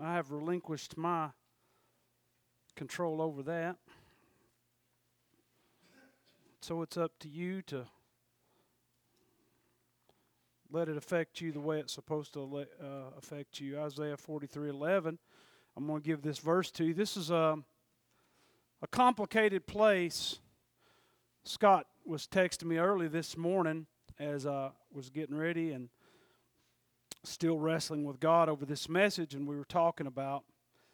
I have relinquished my control over that. So it's up to you to let it affect you the way it's supposed to affect you. Isaiah 43:11. I'm going to give this verse to you. This is a complicated place. Scott was texting me early this morning as I was getting ready and still wrestling with God over this message, and we were talking about,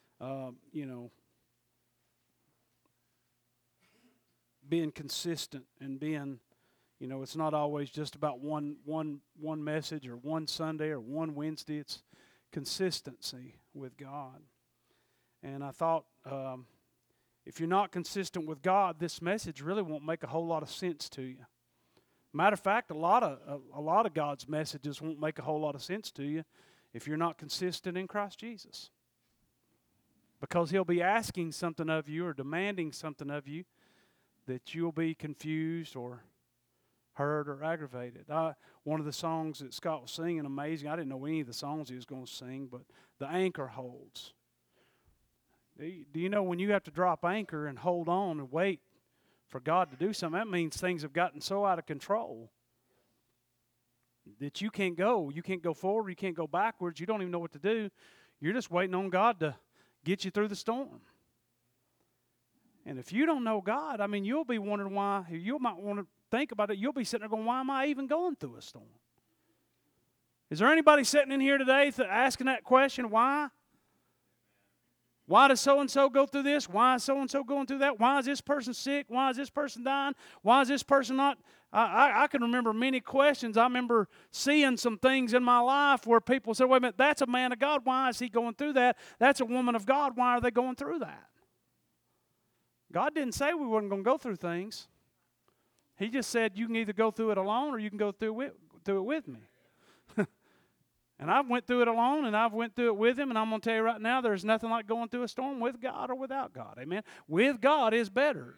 being consistent and being, it's not always just about one message or one Sunday or one Wednesday. It's consistency with God. And I thought, if you're not consistent with God, this message really won't make a whole lot of sense to you. Matter of fact, a lot of God's messages won't make a whole lot of sense to you if you're not consistent in Christ Jesus. Because He'll be asking something of you or demanding something of you that you'll be confused or hurt or aggravated. One of the songs that Scott was singing, amazing. I didn't know any of the songs he was going to sing, but the anchor holds. Do you know when you have to drop anchor and hold on and wait for God to do something, that means things have gotten so out of control that you can't go. You can't go forward. You can't go backwards. You don't even know what to do. You're just waiting on God to get you through the storm. And if you don't know God, you'll be wondering why. You might want to think about it. You'll be sitting there going, why am I even going through a storm? Is there anybody sitting in here today asking that question, why? Why does so-and-so go through this? Why is so-and-so going through that? Why is this person sick? Why is this person dying? Why is this person not? I can remember many questions. I remember seeing some things in my life where people said, wait a minute, that's a man of God. Why is he going through that? That's a woman of God. Why are they going through that? God didn't say we weren't going to go through things. He just said you can either go through it alone or you can go through it with me. And I've went through it alone, and I've went through it with Him, and I'm going to tell you right now, there's nothing like going through a storm with God or without God. Amen? With God is better.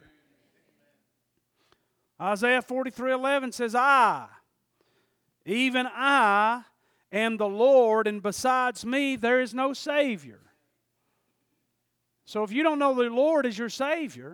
Isaiah 43:11 says, even I am the Lord, and besides me there is no Savior. So if you don't know the Lord as your Savior,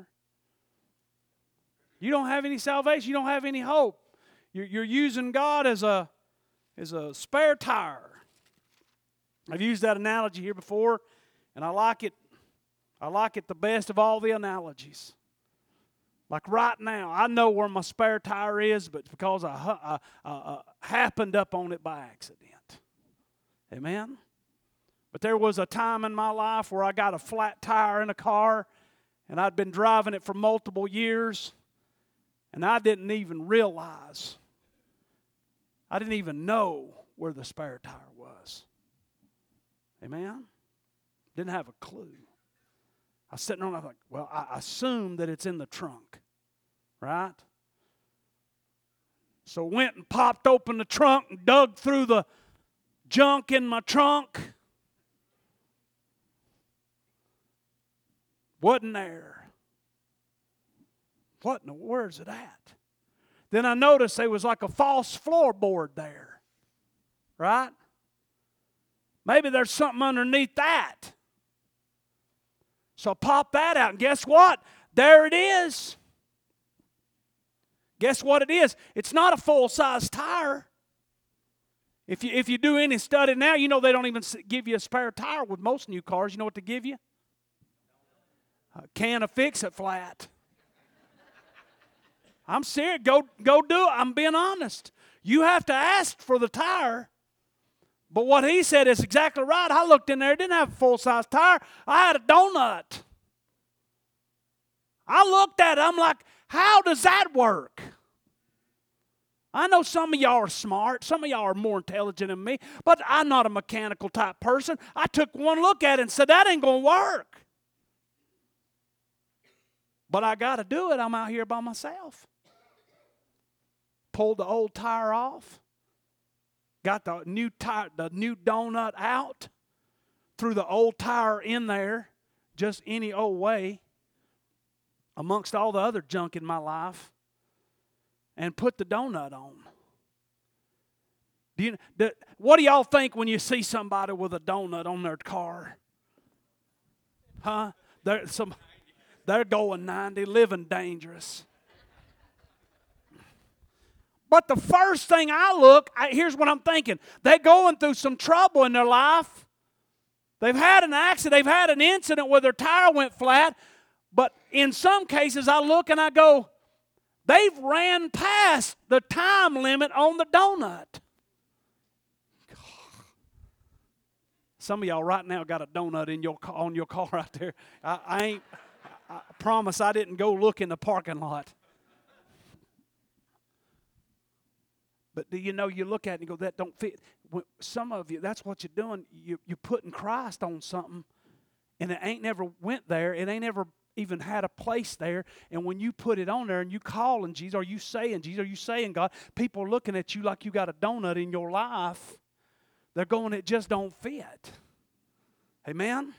you don't have any salvation, you don't have any hope. You're using God as a spare tire. I've used that analogy here before, and I like it. I like it the best of all the analogies. Like right now, I know where my spare tire is, but it's because I happened up on it by accident. Amen? But there was a time in my life where I got a flat tire in a car, and I'd been driving it for multiple years, and I didn't even realize. I didn't even know where the spare tire was. Amen? Didn't have a clue. I was sitting on it, I was like, well, I assume that it's in the trunk, right? So went and popped open the trunk and dug through the junk in my trunk. Wasn't there. What in the where's it at? Then I noticed there was like a false floorboard there, right? Maybe there's something underneath that. So I popped that out, and guess what? There it is. Guess what it is? It's not a full-size tire. If you do any study now, you know they don't even give you a spare tire with most new cars. You know what they give you? A can of Fix-It Flat. I'm serious. Go do it. I'm being honest. You have to ask for the tire. But what he said is exactly right. I looked in there. It didn't have a full-size tire. I had a donut. I looked at it. I'm like, how does that work? I know some of y'all are smart. Some of y'all are more intelligent than me. But I'm not a mechanical type person. I took one look at it and said, that ain't going to work. But I got to do it. I'm out here by myself. Pulled the old tire off. Got the new donut out. Threw the old tire in there. Just any old way. Amongst all the other junk in my life. And put the donut on. What do y'all think when you see somebody with a donut on their car? Huh? They're going 90, living dangerous. But the first thing here's what I'm thinking. They're going through some trouble in their life. They've had an accident. They've had an incident where their tire went flat. But in some cases, I look and I go, they've ran past the time limit on the donut. Some of y'all right now got a donut on your car out there. I promise I didn't go look in the parking lot. But do you know, you look at it and go, that don't fit. Some of you, that's what you're doing. You're putting Christ on something, and it ain't never went there. It ain't ever even had a place there. And when you put it on there and you calling Jesus, or you saying Jesus, or you saying God, people are looking at you like you got a donut in your life. They're going, it just don't fit. Amen?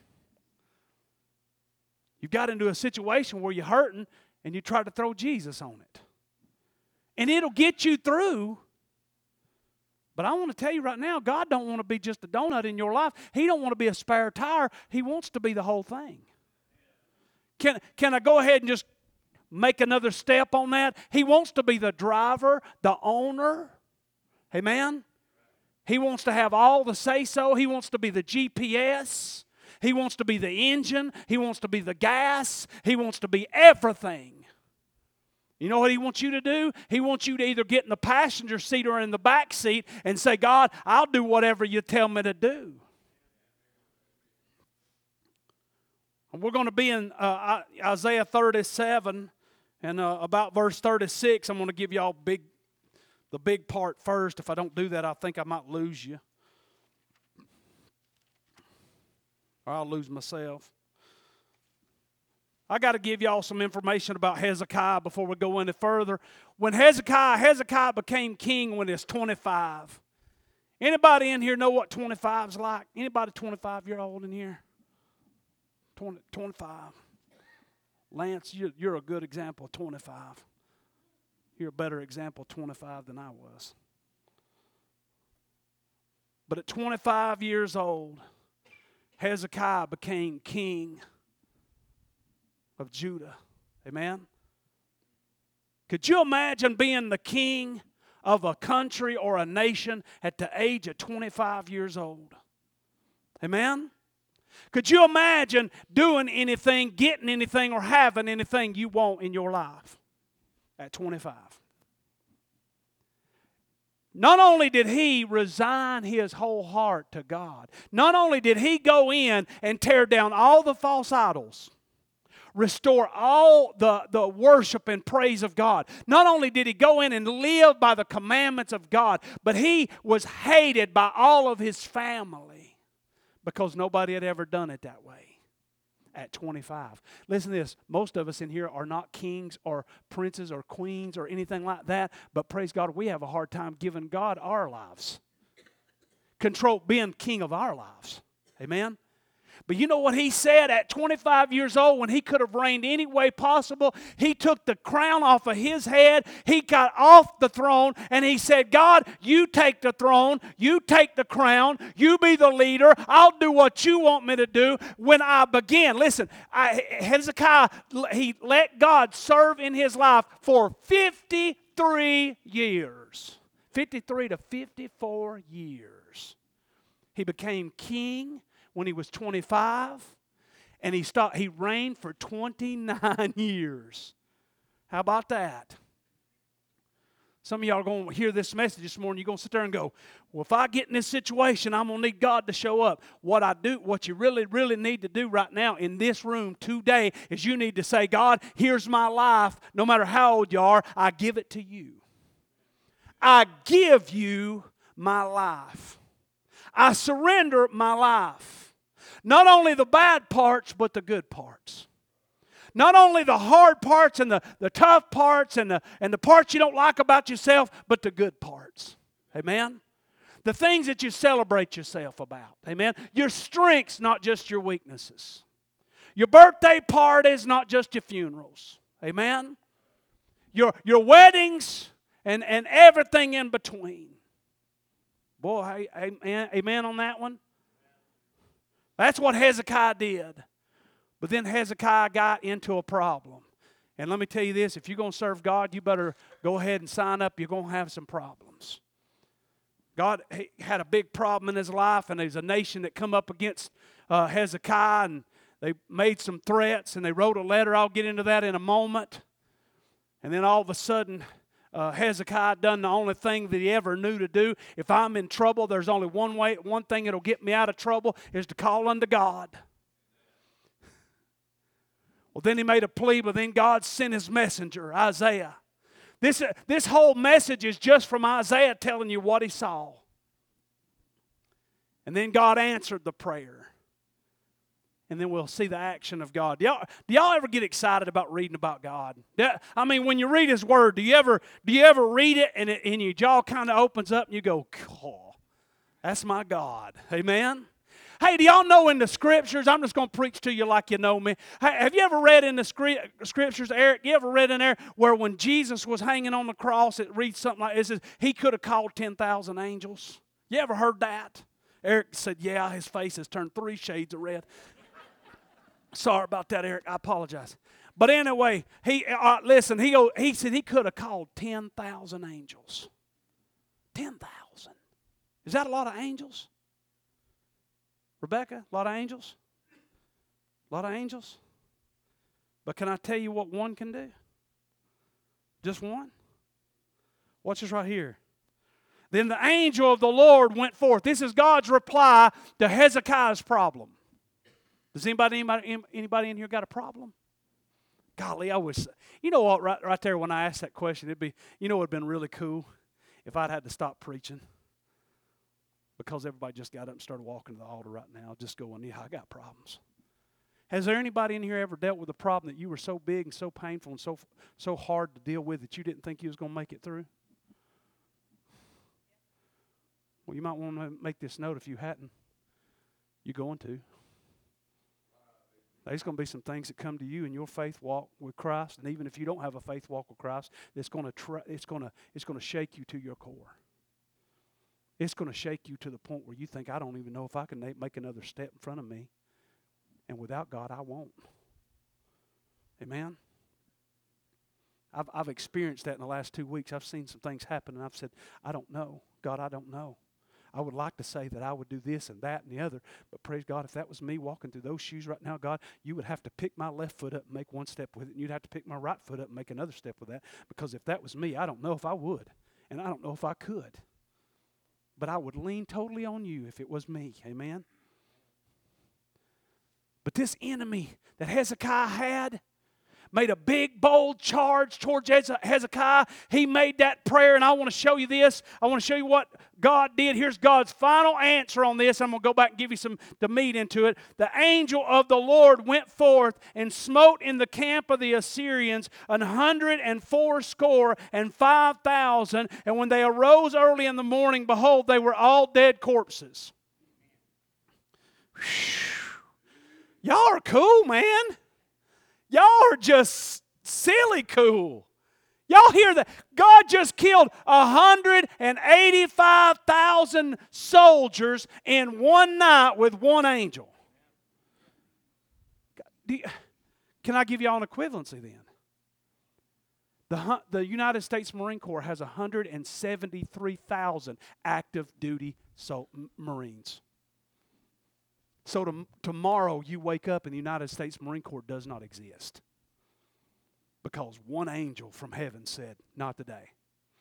You got into a situation where you're hurting and you try to throw Jesus on it. And it'll get you through. But I want to tell you right now, God don't want to be just a donut in your life. He don't want to be a spare tire. He wants to be the whole thing. Can I go ahead and just make another step on that? He wants to be the driver, the owner. Amen? He wants to have all the say-so. He wants to be the GPS. He wants to be the engine. He wants to be the gas. He wants to be everything. You know what He wants you to do? He wants you to either get in the passenger seat or in the back seat and say, God, I'll do whatever you tell me to do. And we're going to be in Isaiah 37 and about verse 36. I'm going to give y'all the big part first. If I don't do that, I think I might lose you. Or I'll lose myself. I got to give y'all some information about Hezekiah before we go any further. When Hezekiah became king when he was 25. Anybody in here know what 25's like? Anybody 25-year-old in here? 25. Lance, you're a good example of 25. You're a better example of 25 than I was. But at 25 years old, Hezekiah became king of Judah. Amen? Could you imagine being the king of a country or a nation at the age of 25 years old? Amen? Could you imagine doing anything, getting anything, or having anything you want in your life at 25? Not only did he resign his whole heart to God, not only did he go in and tear down all the false idols, restore all the worship and praise of God. Not only did he go in and live by the commandments of God, but he was hated by all of his family because nobody had ever done it that way at 25. Listen to this. Most of us in here are not kings or princes or queens or anything like that, but praise God, we have a hard time giving God our lives. Being king of our lives. Amen? But you know what he said at 25 years old when he could have reigned any way possible? He took the crown off of his head. He got off the throne and he said, God, you take the throne. You take the crown. You be the leader. I'll do what you want me to do. When I began, listen, Hezekiah, he let God serve in his life for 53 years. 53 to 54 years. He became king when he was 25, and he reigned for 29 years. How about that? Some of y'all are going to hear this message this morning. You're going to sit there and go, well, if I get in this situation, I'm going to need God to show up. What you really, really need to do right now in this room today is you need to say, God, here's my life. No matter how old you are, I give it to you. I give you my life. I surrender my life. Not only the bad parts, but the good parts. Not only the hard parts and the tough parts and the parts you don't like about yourself, but the good parts. Amen? The things that you celebrate yourself about. Amen? Your strengths, not just your weaknesses. Your birthday parties, not just your funerals. Amen? Your weddings and everything in between. Boy, amen on that one? That's what Hezekiah did. But then Hezekiah got into a problem. And let me tell you this, if you're going to serve God, you better go ahead and sign up. You're going to have some problems. God had a big problem in his life, and there's a nation that come up against Hezekiah, and they made some threats, and they wrote a letter. I'll get into that in a moment. And then all of a sudden, Hezekiah done the only thing that he ever knew to do. If I'm in trouble, there's only one thing that'll get me out of trouble is to call unto God. Well, then he made a plea, but then God sent his messenger, Isaiah. This whole message is just from Isaiah telling you what he saw. And then God answered the prayer. And then we'll see the action of God. Do y'all ever get excited about reading about God? I mean, when you read His Word, do you ever read it and your jaw kind of opens up and you go, oh, that's my God. Amen? Hey, do y'all know in the Scriptures, I'm just going to preach to you like you know me. Hey, have you ever read in the Scriptures, Eric, you ever read in there where when Jesus was hanging on the cross, it reads something like this, He could have called 10,000 angels? You ever heard that? Eric said, yeah, his face has turned 3 shades of red. Sorry about that, Eric. I apologize. But anyway, he said he could have called 10,000 angels. 10,000. Is that a lot of angels? Rebecca, a lot of angels? A lot of angels? But can I tell you what one can do? Just one? Watch this right here. Then the angel of the Lord went forth. This is God's reply to Hezekiah's problem. Does anybody in here got a problem? Golly, I wish. You know what, right there when I asked that question, it would have been really cool if I'd had to stop preaching. Because everybody just got up and started walking to the altar right now, just going, yeah, I got problems. Has there anybody in here ever dealt with a problem that you were so big and so painful and so hard to deal with that you didn't think you was going to make it through? Well, you might want to make this note if you hadn't. You're going to. There's going to be some things that come to you in your faith walk with Christ, and even if you don't have a faith walk with Christ, it's going to shake you to your core. It's going to shake you to the point where you think, I don't even know if I can make another step in front of me. And without God, I won't. Amen? I've experienced that in the last 2 weeks. I've seen some things happen, and I've said, I don't know. God, I don't know. I would like to say that I would do this and that and the other, but praise God, if that was me walking through those shoes right now, God, you would have to pick my left foot up and make one step with it, and you'd have to pick my right foot up and make another step with that, because if that was me, I don't know if I would, and I don't know if I could. But I would lean totally on you if it was me. Amen? But this enemy that Hezekiah had made a big, bold charge towards Hezekiah. He made that prayer, and I want to show you this. I want to show you what God did. Here's God's final answer on this. I'm going to go back and give you the meat into it. The angel of the Lord went forth and smote in the camp of the Assyrians 185,000. And when they arose early in the morning, behold, they were all dead corpses. Y'all are cool, man. Y'all are just silly cool. Y'all hear that? God just killed 185,000 soldiers in one night with one angel. Can I give y'all an equivalency then? The United States Marine Corps has 173,000 active duty Marines. So tomorrow you wake up and the United States Marine Corps does not exist. Because one angel from heaven said, not today.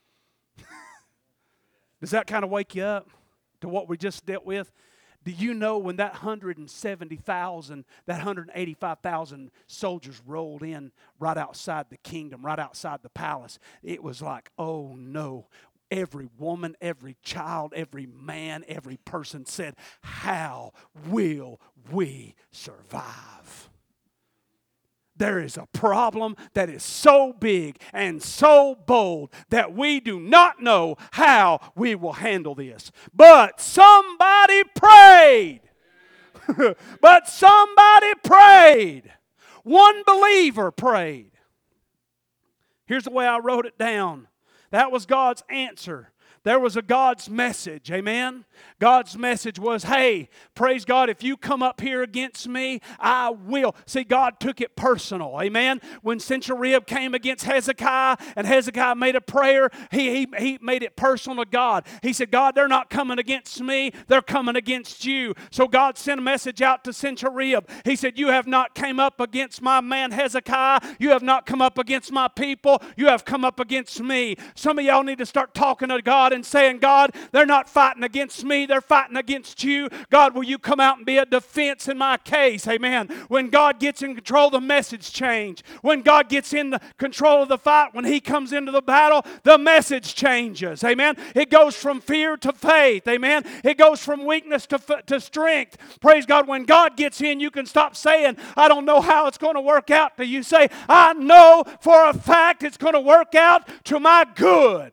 Does that kind of wake you up to what we just dealt with? Do you know when that 170,000, that 185,000 soldiers rolled in right outside the kingdom, right outside the palace, it was like, oh no. Every woman, every child, every man, every person said, how will we survive? There is a problem that is so big and so bold that we do not know how we will handle this. But somebody prayed. But somebody prayed. One believer prayed. Here's the way I wrote it down. That was God's answer. there was a God's message. Amen? God's message was, hey, praise God, if you come up here against me, I will. See, God took it personal. Amen? When Sennacherib came against Hezekiah and Hezekiah made a prayer, he made it personal to God. He said, God, they're not coming against me, they're coming against you. So God sent a message out to Sennacherib. He said, you have not came up against my man Hezekiah. You have not come up against my people. You have come up against me. Some of y'all need to start talking to God and saying, God, they're not fighting against me. They're fighting against you. God, will you come out and be a defense in my case? Amen. When God gets in control, the message change. When God gets in the control of the fight, when He comes into the battle, the message changes. Amen. It goes from fear to faith. Amen. It goes from weakness to strength. Praise God. When God gets in, you can stop saying, I don't know how it's going to work out. You say, I know for a fact it's going to work out to my good.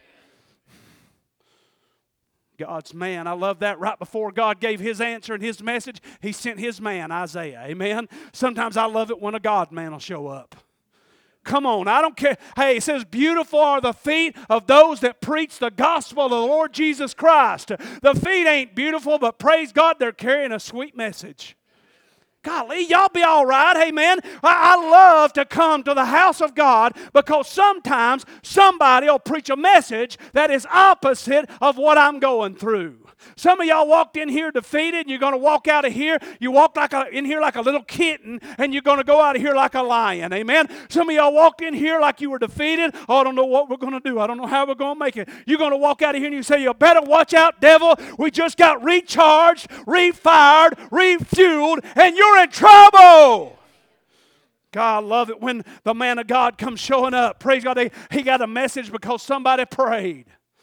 God's man. I love that. Right before God gave His answer and His message, He sent His man, Isaiah. Amen. Sometimes I love it when a God man will show up. Come on, I don't care. Hey, it says, beautiful are the feet of those that preach the gospel of the Lord Jesus Christ. The feet ain't beautiful, but praise God, they're carrying a sweet message. Golly, y'all be all right, amen. I love to come to the house of God because sometimes somebody will preach a message that is opposite of what I'm going through. Some of y'all walked in here defeated, and you're going to walk out of here. You walked in here like a little kitten, and you're going to go out of here like a lion. Amen? Some of y'all walked in here like you were defeated. Oh, I don't know what we're going to do. I don't know how we're going to make it. You're going to walk out of here and you say, you better watch out, devil. We just got recharged, refired, refueled, and you're in trouble. God, I love it when the man of God comes showing up. Praise God, he got a message because somebody prayed.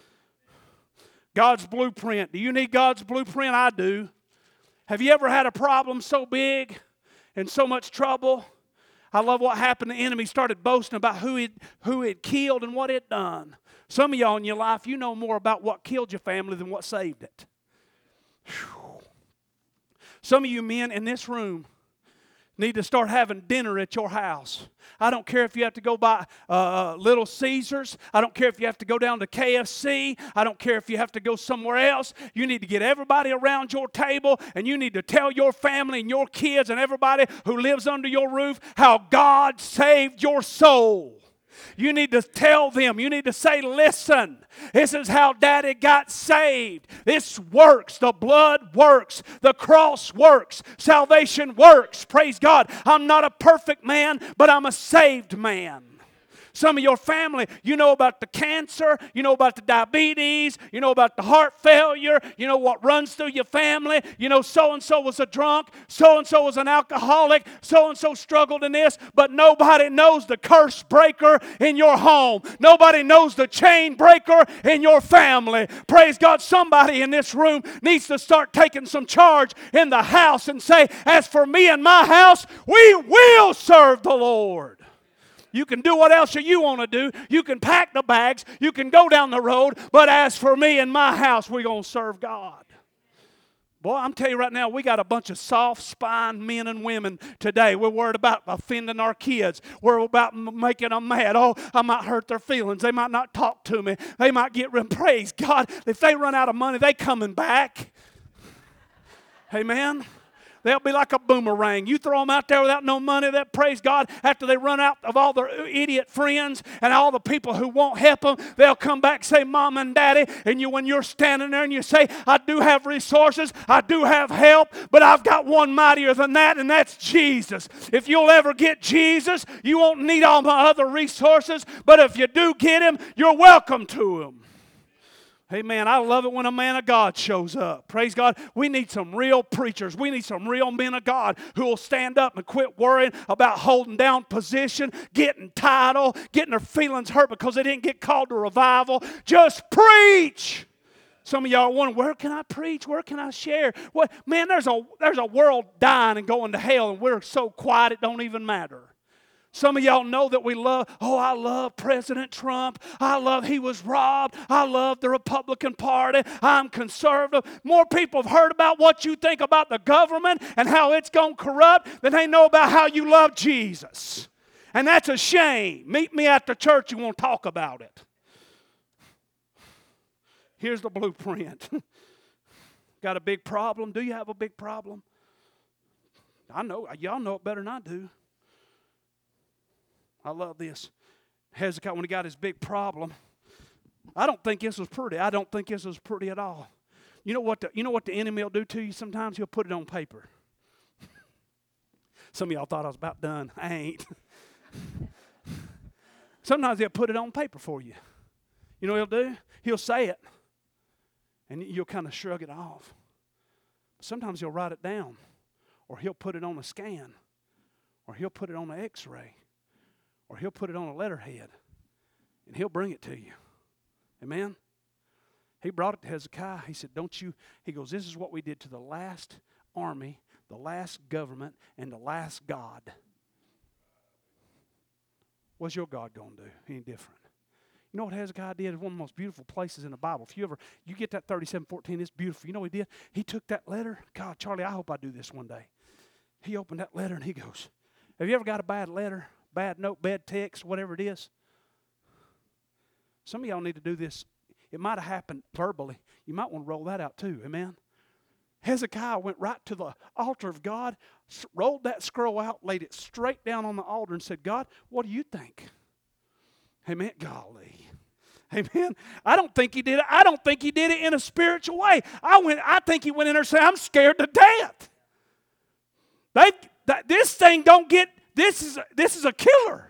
God's blueprint. Do you need God's blueprint? I do. Have you ever had a problem so big and so much trouble? I love what happened. The enemy started boasting about who it killed and what it done. Some of y'all in your life, you know more about what killed your family than what saved it. Whew. Some of you men in this room need to start having dinner at your house. I don't care if you have to go by Little Caesars. I don't care if you have to go down to KFC. I don't care if you have to go somewhere else. You need to get everybody around your table, and you need to tell your family and your kids and everybody who lives under your roof how God saved your soul. You need to tell them. You need to say, listen, this is how Daddy got saved. This works. The blood works. The cross works. Salvation works. Praise God. I'm not a perfect man, but I'm a saved man. Some of your family, you know about the cancer, you know about the diabetes, you know about the heart failure, you know what runs through your family. You know so-and-so was a drunk, so-and-so was an alcoholic, so-and-so struggled in this, but nobody knows the curse breaker in your home. Nobody knows the chain breaker in your family. Praise God, somebody in this room needs to start taking some charge in the house and say, as for me and my house, we will serve the Lord. You can do what else you want to do. You can pack the bags. You can go down the road. But as for me and my house, we're going to serve God. Boy, I'm telling you right now, we got a bunch of soft-spined men and women today. We're worried about offending our kids. We're about making them mad. Oh, I might hurt their feelings. They might not talk to me. They might get rid. Praise God. If they run out of money, they coming back. Amen. They'll be like a boomerang. You throw them out there without no money, that praise God, after they run out of all their idiot friends and all the people who won't help them, they'll come back and say, Mom and Daddy, and when you're standing there and you say, I do have resources, I do have help, but I've got one mightier than that, and that's Jesus. If you'll ever get Jesus, you won't need all my other resources, but if you do get Him, you're welcome to Him. Amen. I love it when a man of God shows up. Praise God. We need some real preachers. We need some real men of God who will stand up and quit worrying about holding down position, getting title, getting their feelings hurt because they didn't get called to revival. Just preach. Some of y'all are wondering, where can I preach? Where can I share? What man, there's a world dying and going to hell, and we're so quiet it don't even matter. Some of y'all know that I love President Trump. He was robbed. I love the Republican Party. I'm conservative. More people have heard about what you think about the government and how it's going to corrupt than they know about how you love Jesus. And that's a shame. Meet me after church and we'll talk about it. Here's the blueprint. Got a big problem? Do you have a big problem? I know. Y'all know it better than I do. I love this. Hezekiah, when he got his big problem, I don't think this was pretty. I don't think this was pretty at all. You know what the enemy will do to you sometimes? He'll put it on paper. Some of y'all thought I was about done. I ain't. Sometimes he'll put it on paper for you. You know what he'll do? He'll say it, and you'll kind of shrug it off. Sometimes he'll write it down, or he'll put it on a scan, or he'll put it on an x-ray, or he'll put it on a letterhead, and he'll bring it to you. Amen? He brought it to Hezekiah. He said, he goes, this is what we did to the last army, the last government, and the last God. What's your God going to do? Any different? You know what Hezekiah did? It's one of the most beautiful places in the Bible. If you get that 37:14, it's beautiful. You know what he did? He took that letter. God, Charlie, I hope I do this one day. He opened that letter and he goes, have you ever got a bad letter, bad note, bad text, whatever it is? Some of y'all need to do this. It might have happened verbally. You might want to roll that out too. Amen? Hezekiah went right to the altar of God, rolled that scroll out, laid it straight down on the altar and said, God, what do you think? Amen. Golly. Amen. I don't think he did it. I don't think he did it in a spiritual way. I think he went in there and said, I'm scared to death. This thing don't get, this is a killer.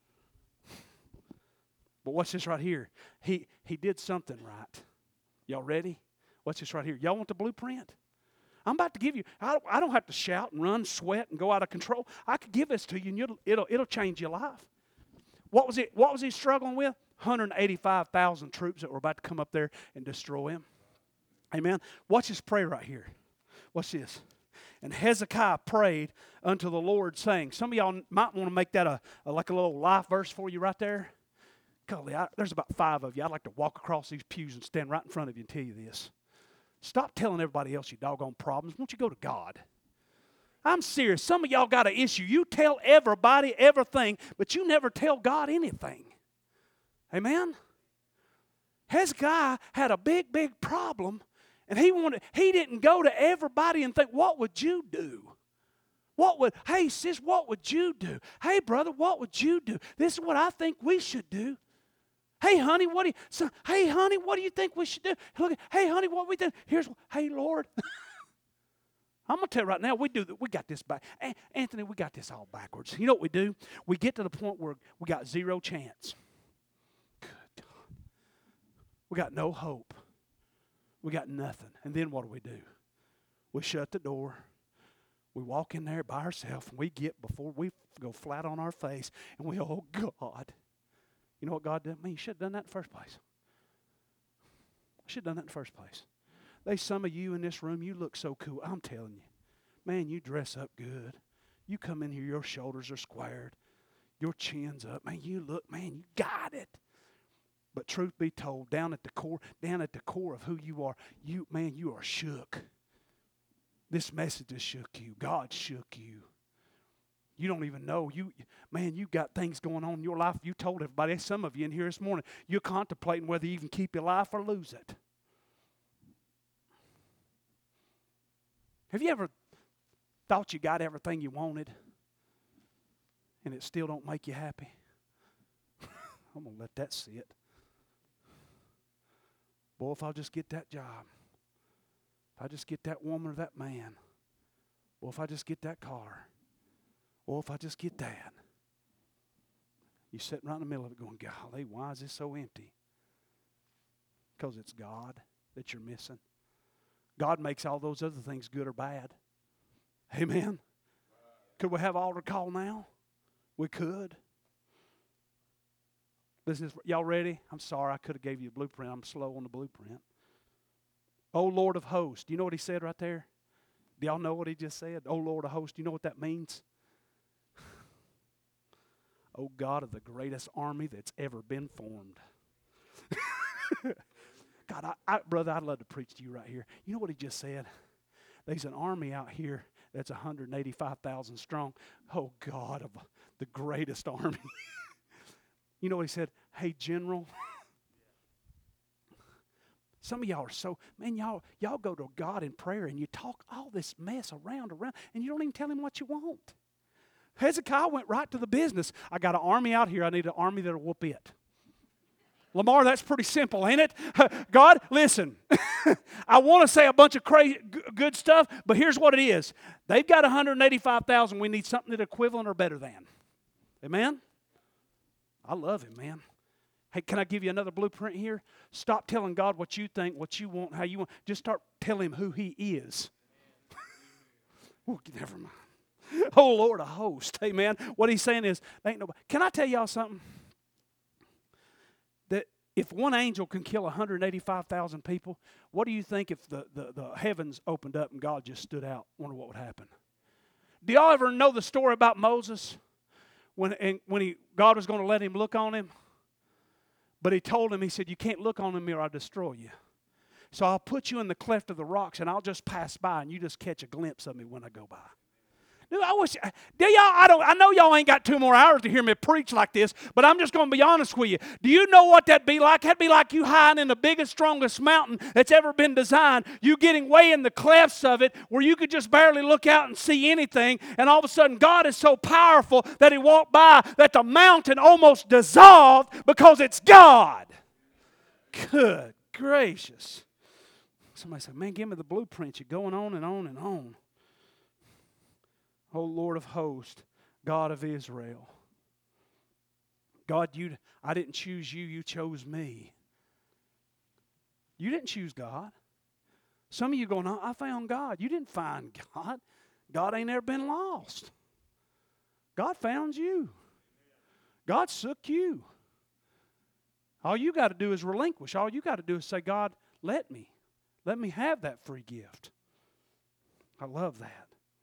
But watch this right here. He did something right. Y'all ready? Watch this right here. Y'all want the blueprint? I'm about to give you, I don't have to shout and run, sweat, and go out of control. I could give this to you, and it'll change your life. What was he struggling with? 185,000 troops that were about to come up there and destroy him. Amen. Watch this prayer right here. Watch this. And Hezekiah prayed unto the Lord, saying, some of y'all might want to make that like a little life verse for you right there. Golly, there's about 5 of you. I'd like to walk across these pews and stand right in front of you and tell you this. Stop telling everybody else your doggone problems. Won't you go to God? I'm serious. Some of y'all got an issue. You tell everybody everything, but you never tell God anything. Amen? Hezekiah had a big, big problem, and he didn't go to everybody and think, what would you do? Hey, sis, what would you do? Hey, brother, what would you do? This is what I think we should do. Hey, honey, what do you think we should do? Look, hey, honey, what we do? Hey, Lord. I'm going to tell you right now, we got this back. Anthony, we got this all backwards. You know what we do? We get to the point where we got zero chance. Good God. We got no hope. We got nothing. And then what do? We shut the door. We walk in there by ourselves, and before we go flat on our face, and we, oh, God. You know what God did? Man, you should have done that in the first place. I should have done that in the first place. There's some of you in this room, you look so cool. I'm telling you. Man, you dress up good. You come in here, your shoulders are squared. Your chin's up. Man, you got it. But truth be told, down at the core of who you are, you are shook. This message has shook you. God shook you. You don't even know. You've got things going on in your life. You told everybody, some of you in here this morning, you're contemplating whether you even keep your life or lose it. Have you ever thought you got everything you wanted and it still don't make you happy? I'm going to let that sit. Boy, if I'll just get that job, if I just get that woman or that man, boy, if I just get that car, or if I just get that. You're sitting right in the middle of it going, golly, why is this so empty? Because it's God that you're missing. God makes all those other things good or bad. Amen? Could we have altar call now? We could. Y'all ready? I'm sorry, I could have gave you a blueprint. I'm slow on the blueprint. Oh, Lord of hosts. Do you know what he said right there? Do y'all know what he just said? Oh, Lord of hosts. Do you know what that means? Oh, God of the greatest army that's ever been formed. God, brother, I'd love to preach to you right here. You know what he just said? There's an army out here that's 185,000 strong. Oh, God of the greatest army. You know what he said? Hey, General, Some of y'all are so, man, y'all go to God in prayer and you talk all this mess around, and you don't even tell him what you want. Hezekiah went right to the business. I got an army out here. I need an army that'll whoop it. Lamar, that's pretty simple, ain't it? God, listen, I want to say a bunch of crazy, good stuff, but here's what it is. They've got 185,000. We need something that's equivalent or better than. Amen? I love him, man. Hey, can I give you another blueprint here? Stop telling God what you think, what you want, how you want. Just start telling him who he is. Ooh, never mind. Oh, Lord, a host. Amen. What he's saying is, ain't nobody. Can I tell y'all something? That if one angel can kill 185,000 people, what do you think if the heavens opened up and God just stood out? Wonder what would happen. Do y'all ever know the story about Moses? When God was going to let him look on him? But he told him, he said, you can't look on me or I'll destroy you. So I'll put you in the cleft of the rocks and I'll just pass by and you just catch a glimpse of me when I go by. Dude, I know y'all ain't got 2 more hours to hear me preach like this, but I'm just going to be honest with you. Do you know what that'd be like? That'd be like you hiding in the biggest, strongest mountain that's ever been designed. You getting way in the clefts of it where you could just barely look out and see anything, and all of a sudden God is so powerful that he walked by that the mountain almost dissolved because it's God. Good gracious. Somebody said, man, give me the blueprint. You're going on and on and on. O Lord of hosts, God of Israel. God, I didn't choose you, you chose me. You didn't choose God. Some of you going, I found God. You didn't find God. God ain't ever been lost. God found you. God took you. All you got to do is relinquish. All you got to do is say, God, let me have that free gift. I love that.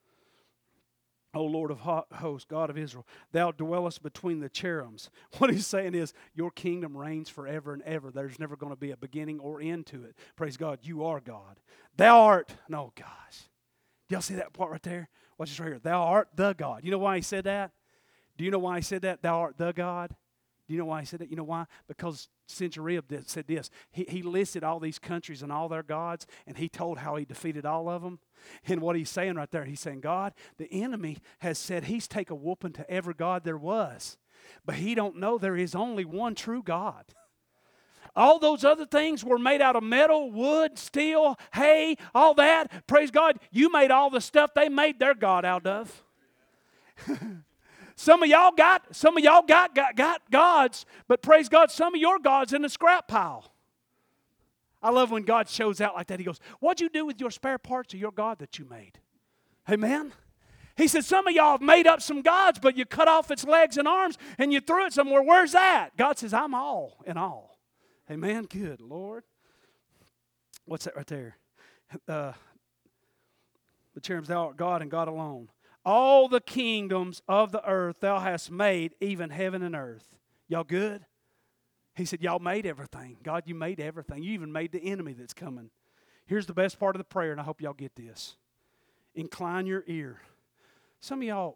O Lord of hosts, God of Israel, thou dwellest between the cherubims. What he's saying is, your kingdom reigns forever and ever. There's never going to be a beginning or end to it. Praise God, you are God. Thou art, no gosh. Do y'all see that part right there? Watch this right here. Thou art the God. You know why he said that? Do you know why he said that? Thou art the God. Do you know why he said that? You know why? Because Sennacherib said this. He listed all these countries and all their gods, and he told how he defeated all of them. And what he's saying right there, he's saying, God, the enemy has said he's taken a whooping to every god there was. But he don't know there is only one true God. All those other things were made out of metal, wood, steel, hay, all that. Praise God, you made all the stuff they made their God out of. Some of y'all got gods, but praise God, some of your gods in the scrap pile. I love when God shows out like that. He goes, what'd you do with your spare parts of your God that you made? Amen? He said, some of y'all have made up some gods, but you cut off its legs and arms and you threw it somewhere. Where's that? God says, I'm all in all. Amen? Good, Lord. What's that right there? The cherubims, thou art God and God alone. All the kingdoms of the earth thou hast made, even heaven and earth. Y'all good? He said, y'all made everything. God, you made everything. You even made the enemy that's coming. Here's the best part of the prayer, and I hope y'all get this. Incline your ear. Some of y'all,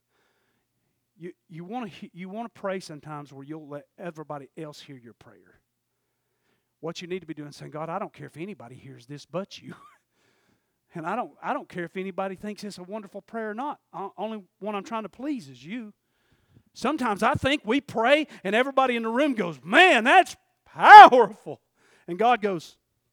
you want to pray sometimes where you'll let everybody else hear your prayer. What you need to be doing is saying, God, I don't care if anybody hears this but you. And I don't care if anybody thinks it's a wonderful prayer or not. Only one I'm trying to please is you. Sometimes I think we pray and everybody in the room goes, man, that's powerful. And God goes,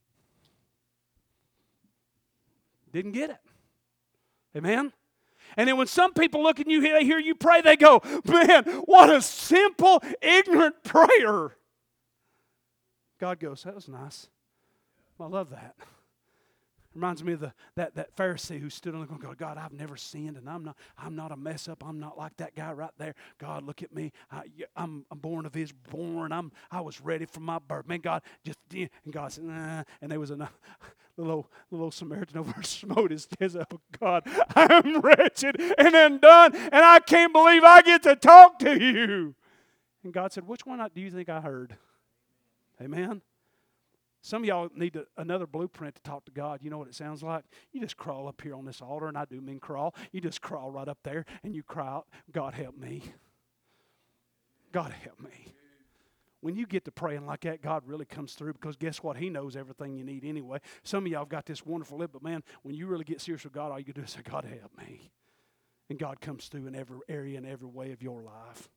didn't get it. Amen? And then when some people look at you, they hear you pray, they go, man, what a simple, ignorant prayer. God goes, that was nice. I love that. Reminds me of that Pharisee who stood on the corner and go, God, I've never sinned, and I'm not a mess up. I'm not like that guy right there. God, look at me. I'm born of His born. I was ready for my birth. Man, God, and God said, nah. And there was a little Samaritan over smote his chest up. God, I'm wretched and undone, and I can't believe I get to talk to you. And God said, which one do you think I heard? Amen. Some of y'all need another blueprint to talk to God. You know what it sounds like? You just crawl up here on this altar, and I do mean crawl. You just crawl right up there, and you cry out, God help me. God help me. When you get to praying like that, God really comes through, because guess what? He knows everything you need anyway. Some of y'all have got this wonderful lip, but man, when you really get serious with God, all you can do is say, God, help me. And God comes through in every area and every way of your life.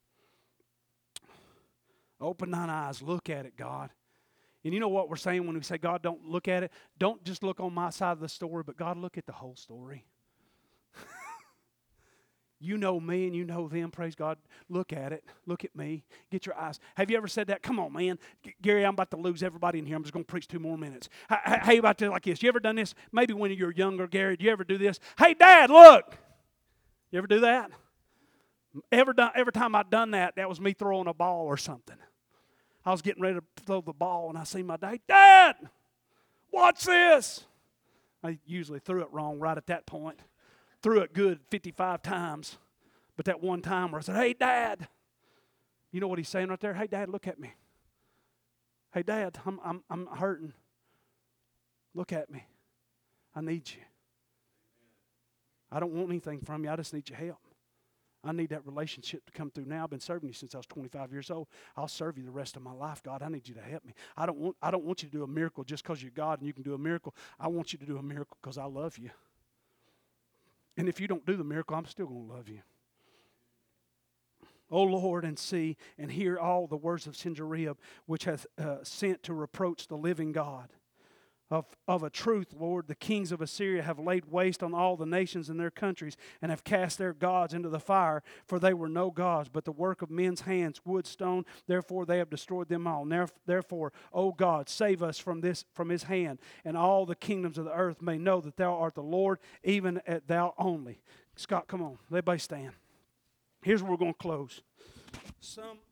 Open thine eyes. Look at it, God. And you know what we're saying when we say, God, don't look at it? Don't just look on my side of the story, but God, look at the whole story. You know me and you know them. Praise God. Look at it. Look at me. Get your eyes. Have you ever said that? Come on, man. Gary, I'm about to lose everybody in here. I'm just going to preach 2 more minutes. Hey, about to like this. You ever done this? Maybe when you're younger, Gary, do you ever do this? Hey, Dad, look. You ever do that? Every time I've done that, that was me throwing a ball or something. I was getting ready to throw the ball, and I see my dad. Dad, watch this. I usually threw it wrong right at that point. Threw it good 55 times. But that one time where I said, hey, Dad. You know what he's saying right there? Hey, Dad, look at me. Hey, Dad, I'm hurting. Look at me. I need you. I don't want anything from you. I just need your help. I need that relationship to come through now. I've been serving you since I was 25 years old. I'll serve you the rest of my life, God. I need you to help me. I don't want you to do a miracle just because you're God and you can do a miracle. I want you to do a miracle because I love you. And if you don't do the miracle, I'm still going to love you. O Lord, and see and hear all the words of Sennacherib, which hath sent to reproach the living God. Of a truth, Lord, the kings of Assyria have laid waste on all the nations in their countries, and have cast their gods into the fire, for they were no gods, but the work of men's hands, wood, stone. Therefore they have destroyed them all. Therefore, O God, save us from his hand, and all the kingdoms of the earth may know that thou art the Lord, even at thou only. Scott, come on, everybody stand. Here's where we're going to close.